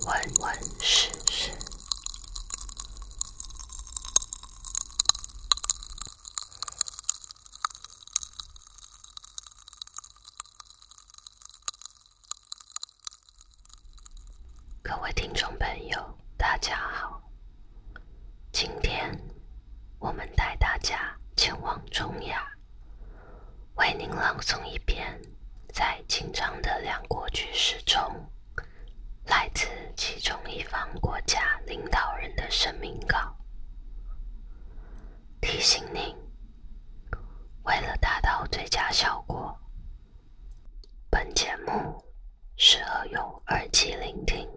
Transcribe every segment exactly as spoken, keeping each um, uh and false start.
闻闻试试。各位听众朋友，大家好。今天我们带大家前往中亚，为您朗诵一篇在紧张的两国局势中，来自其中一方国家领导人的声明稿。提醒您，为了达到最佳效果，本节目适合用耳机聆听。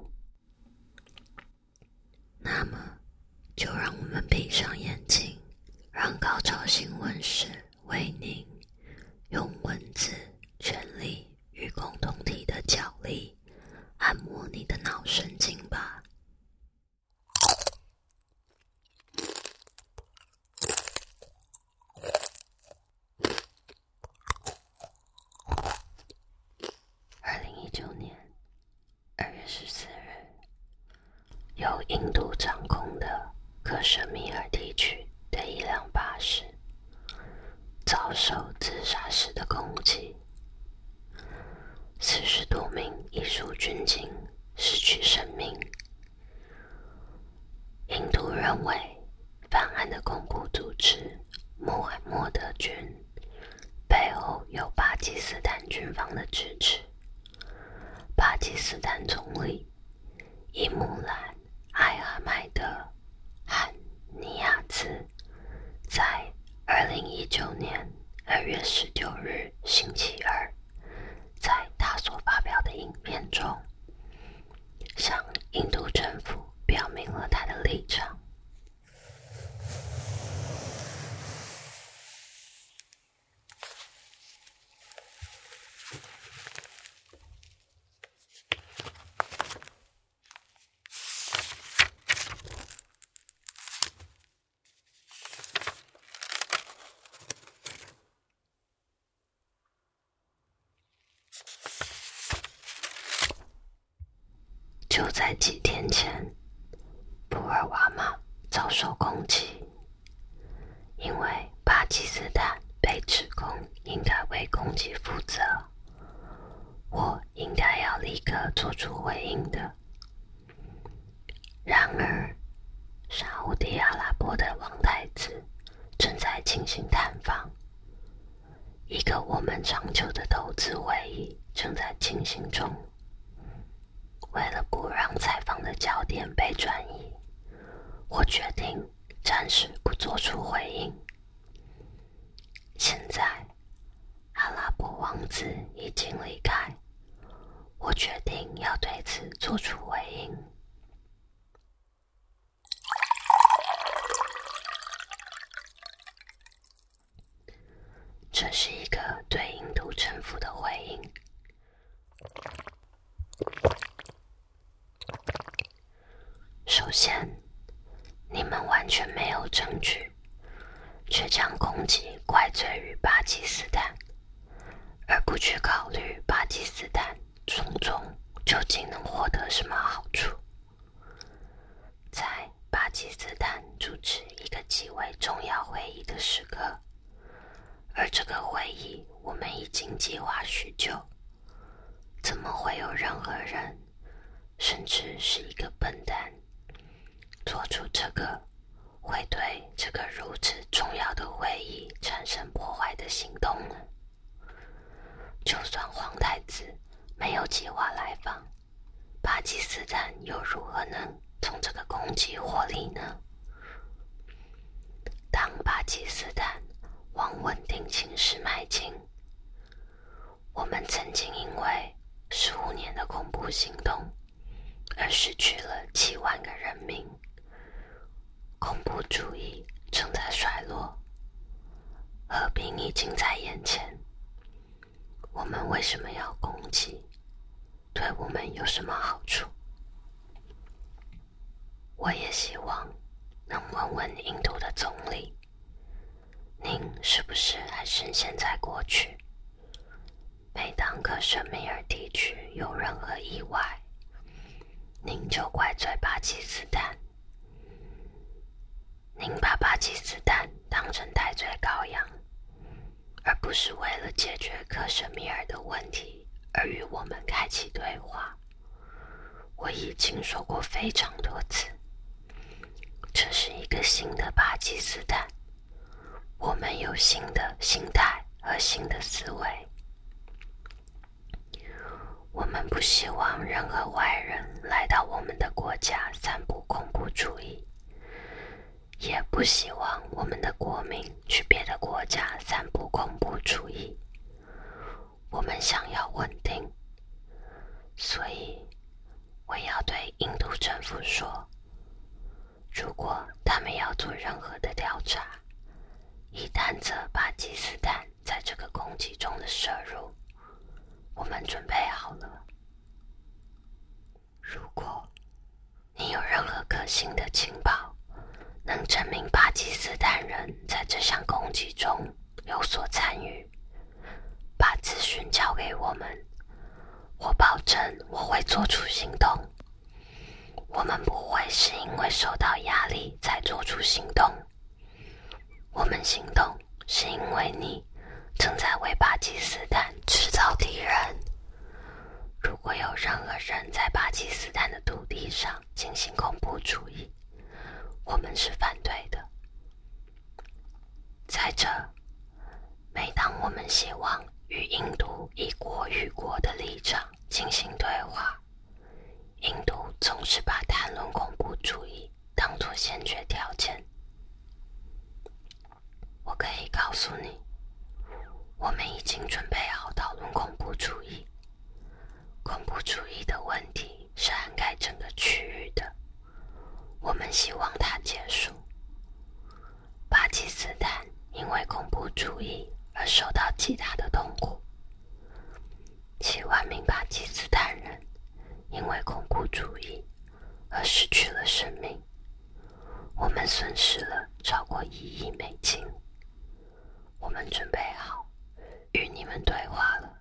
那么就让我们闭上眼睛，让高潮新闻室为您用文字、权力与共同体的角力按摩你的脑神经吧。二零一九年二月十四日，由印度掌控的克什米尔地区的一辆巴士遭受自杀式的攻击，四十多名伊属军警失去生命。印度认为犯案的恐怖组织穆罕默德军背后有巴基斯坦军方的支持。巴基斯坦总理伊姆兰·艾哈迈德·汉尼亚兹在二零一九年二月十九日星期二，在他所发表的影片中，向印度政府表明了他的立场。就在几天前，普尔瓦玛遭受攻击，因为巴基斯坦被指控应该为攻击负责，或应该要立刻做出回应的。然而，沙烏地阿拉伯的王太子正在进行探访，一个我们长久的投资会议正在进行中。为了不让采访的焦点被转移，我决定暂时不做出回应。现在，阿拉伯王子已经离开，我决定要对此做出回应。这是一个对印度政府的回应。首先，你们完全没有证据，却将攻击怪罪于巴基斯坦，而不去考虑巴基斯坦从中究竟能获得什么好处。在巴基斯坦主持一个极为重要会议的时刻，而这个会议我们已经计划许久，怎么会有任何人，甚至是一个笨蛋，做出这个会对这个如此重要的会议产生破坏的行动呢？就算皇太子没有计划来访，巴基斯坦又如何能从这个攻击获利呢？当巴基斯坦往稳定情势迈进，我们曾经因为十五年的恐怖行动而失去了七万个人命。恐怖主义正在衰落，和平已经在眼前。我们为什么要攻击？对我们有什么好处？我也希望能问问印度的总理，您是不是还深陷在过去？每当克什米尔地区有任何意外， 您就怪罪巴基斯坦。您把巴基斯坦当成戴罪羔羊，而不是为了解决克什米尔的问题而与我们开启对话。我已经说过非常多次，这是一个新的巴基斯坦，我们有新的心态和新的思维。我们不希望任何外人来到我们的国家散布恐怖主义，也不希望我们的国民去别的国家散布恐怖主义。我们想要稳定，所以我要对印度政府说，如果他们要做任何的调查，以探测巴基斯坦在这个攻击中的摄入，我们准备好了。如果你有任何可信的情报，能证明巴基斯坦人在这项攻击中有所参与，把资讯交给我们，我保证我会做出行动。我们不会是因为受到压力才做出行动，我们行动是因为你正在为巴基斯坦制造敌人。如果有任何人在巴基斯坦的土地上进行恐怖主义，我们是反对的。再者，每当我们希望与印度以国与国的立场进行对话，印度总是把谈论恐怖主义当作先决条件。我可以告诉你，我们已经准备好讨论恐怖主义。恐怖主义的问题是涵盖整个区域的，我们希望它结束。巴基斯坦因为恐怖主义而受到极大的痛苦，七万名巴基斯坦人因为恐怖主义而失去了生命，我们损失了超过一亿美金。我们准备好与你们对话了。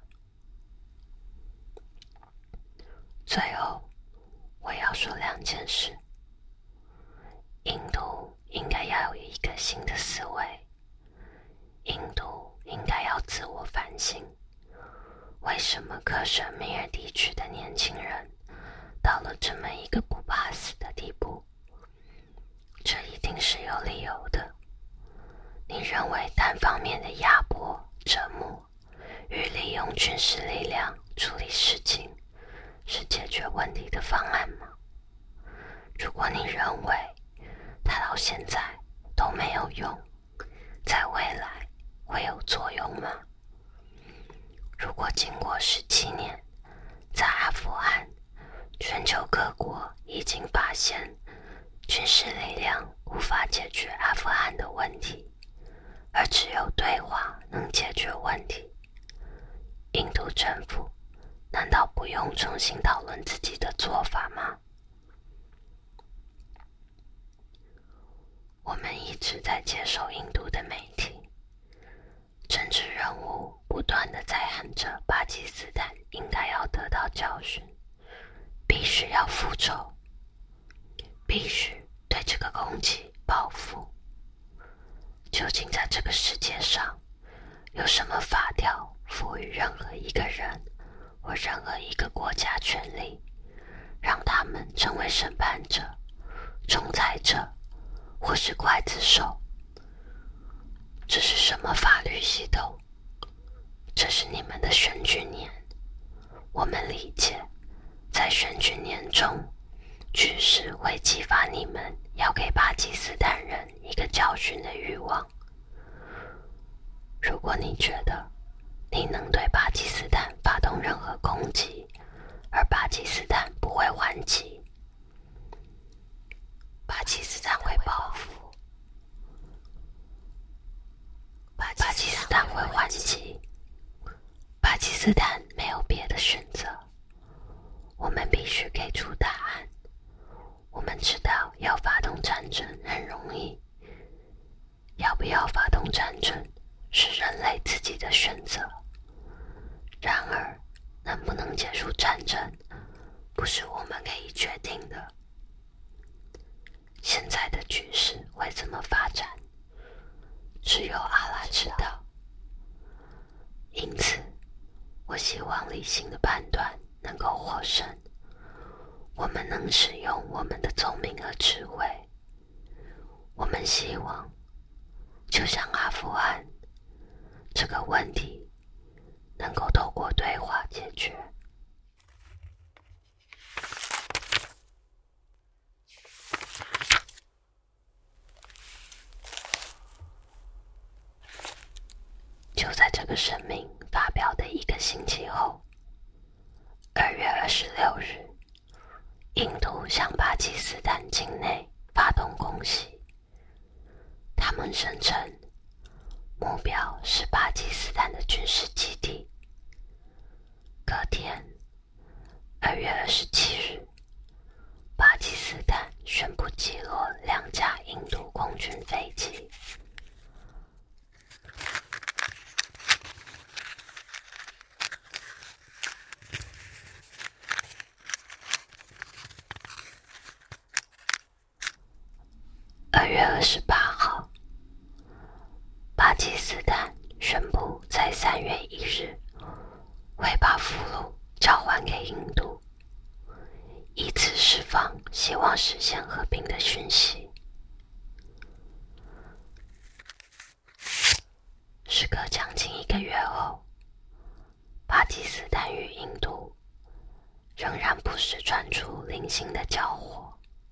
最后，我要说两件事。印度应该要有一个新的思维，印度应该要自我反省，为什么克什米尔地区的年轻人到了这么一个不怕死的地步？这一定是有理由的。你认为单方面的压迫、折磨与利用军事力量处理事情是解决问题的方案吗？如果你认为它到现在都没有用，在未来会有作用吗？如果经过十七年，在阿富汗，全球各国已经发现军事力量无法解决阿富汗的问题，而只有对话能解决问题，印度政府难道不用重新讨论自己的做法吗？我们一直在接受印度的媒体，政治人物不断地在喊着巴基斯坦应该要得到教训，必须要复仇，必须对这个攻击报复。究竟在这个世界上有什么法条赋予任何一个人或任何一个国家权利，让他们成为审判者、仲裁者或是刽子手？这是什么法律系统？这是你们的选举年，我们理解，在选举年中，局势会激发你们要给巴基斯坦人一个教训的欲望。如果你觉得你能对巴基斯坦发动任何攻击，而巴基斯坦不会还击，巴基斯坦会报复，巴基斯坦会还击，巴基斯坦没有别的选择，我们必须给出答案。我们知道要发动战争很容易，要不要发动战争是人类自己的选择。然而，能不能结束战争， 不是我们可以决定的。现在的局势会怎么发展，只有阿拉知道。因此，我希望理性的判断能够获胜，我们能使用我们的聪明和智慧。我们希望，就像阿富汗，这个问题能够透过对话解决。就在这个声明发表的一个星期后，二月二十六日，印度向巴基斯坦境内发动攻击。他们声称目标是巴基斯坦的军事基地。隔天，二月二十七日，巴基斯坦宣布击落两架印度空军飞机。二月二十八号，巴基斯坦宣布在三月一日会把俘虏交还给印度，以此释放希望实现和平的讯息。时隔将近一个月后，巴基斯坦与印度仍然不时传出零星的交火。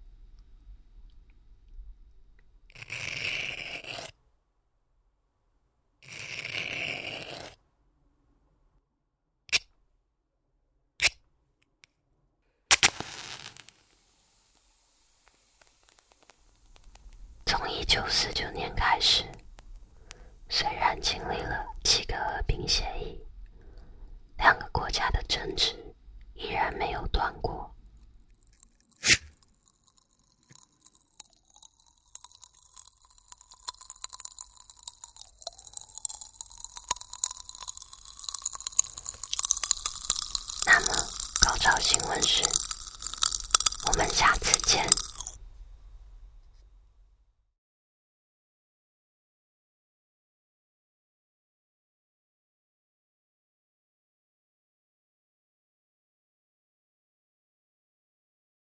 从一九四九年开始，虽然经历了七个和平协议，两个国家的争执依然没有断过。那么，高潮新闻是，我们下次见。